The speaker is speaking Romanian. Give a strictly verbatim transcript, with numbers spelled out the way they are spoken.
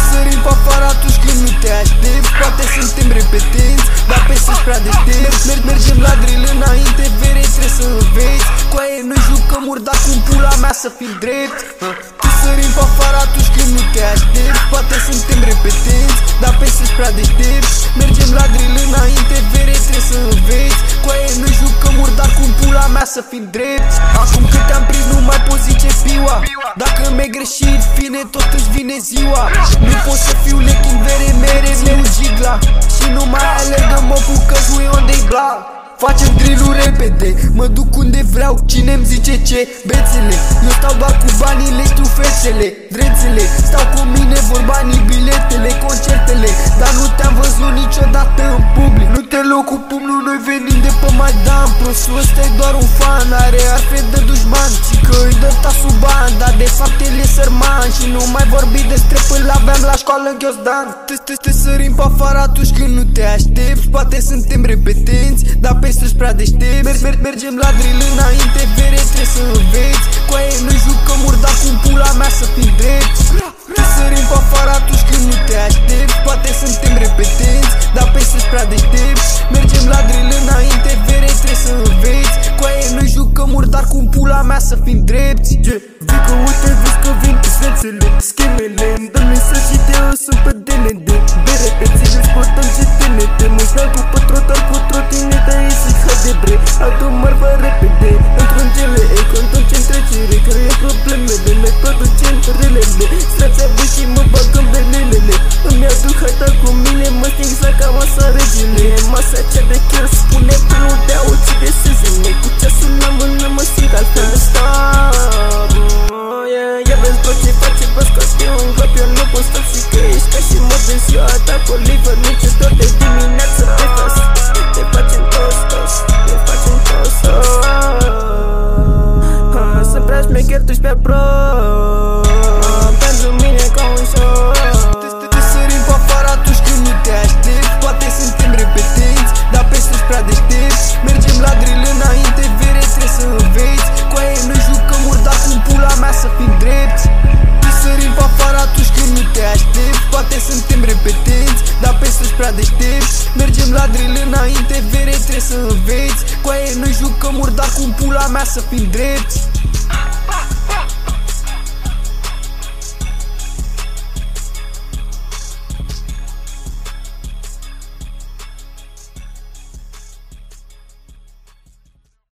sărim pe afară atunci când nu te aștepți. Poate suntem repetenți, dar pe să-și prea deștepți. Mer Mergem la drill înainte, vere, trebuie să înveți. Cu aia noi jucăm urda cum pula mea să fim drept. Sărim pe afară atunci când nu te aștepți. Poate suntem repetenți, dar pe să-și prea deștepți. Mergem la drill înainte, vere, trebuie să înveți. Cu aia noi jucăm urdar cum pula mea să fim drepți. Acum că te-am prins nu mai poți zice piua. Dacă mi-ai greșit, fine, tot îți vine ziua. Nu pot să fiu lechin vere, mere, meu gigla. Și nu mai alergăm mopul că jui unde-i bla. Facem drill-ul repede, mă duc unde vreau, cine-mi zice ce? Bețele, eu stau doar cu banii, le știu fețele, drețele. Stau cu mine, vor banii, biletele, concertele. Dar nu te-am văzut niciodată în public. Nu te luăm cu pumnul, noi venim de pe Maidan. Prostul ăsta e doar un fan, are arfe de dușman. Și că îi dă tasul bani, dar de fapt el e sărman. Și nu mai vorbi despre până l-aveam la școală în Ghiozdan. Te sărim pe afară atunci când nu te aștepți. Poate suntem repetenți, dar pe să-și prea deștepți. Mer mer Mergem la drill înainte, vere, trebuie să înveți. Cu aia noi jucăm urda cum pula mea să fim drepți. Te sărim pe afară atunci când nu te aștepți. Poate suntem repetenți, dar pe să-și prea deștepți. Mergem la drill înainte, vere, trebuie să înveți. Cu aia noi jucăm urdar cum pula mea să fim drepți. Vii că uite, vezi că vin cu svețele, schemele. Îmi dă mesaj și te o sunt pe D N D. Bere, îți le sportăm ce T N T. Mulți dau cu pătrotar cu trotineta, e și ha de bre. Adu marfa repede, într-un gele, e contul ce întrecere. Crea problemele, ne producem relele. Strația bă și mă bag în belelele. Îmi aduc haita cu mine, mă sting să ca masa regele. Masa cea de chiar spune până de au ți de sezene. Cu ceasul la mână mă simt altfel de star. Ia vezi tot ce face pe scotiu în glop. Eu nu pot stop și că ești ca și mod de ziua ta cu liver. Nici tot de dimineață pe fas. Te facem toți, toți, te facem toți, toți. Sunt prea șmecher, tu-și pe pro. Pentru mine ca un show. Te sărim pe afară atunci când nu te aștepți. Poate suntem repetenți, dar pe să-și prea deștepți. Mergem la drill înainte, vere, trebuie să înveți. Cu aia noi jucăm urda cum pula mea să fim drepți. Te sărim pe afară atunci când nu te aștepți. Poate suntem repetenți, dar pe să-și prea deștepți. Mergem la drill înainte, vere, trebuie să înveți. Cu aia noi jucăm urda cum pula mea să fim drepți.